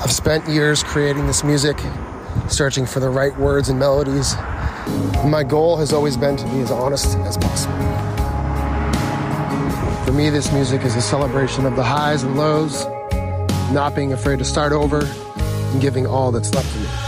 I've spent years creating this music, searching for the right words and melodies. My goal has always been to be as honest as possible. For me, this music is a celebration of the highs and lows, not being afraid to start over, and giving all that's left of me.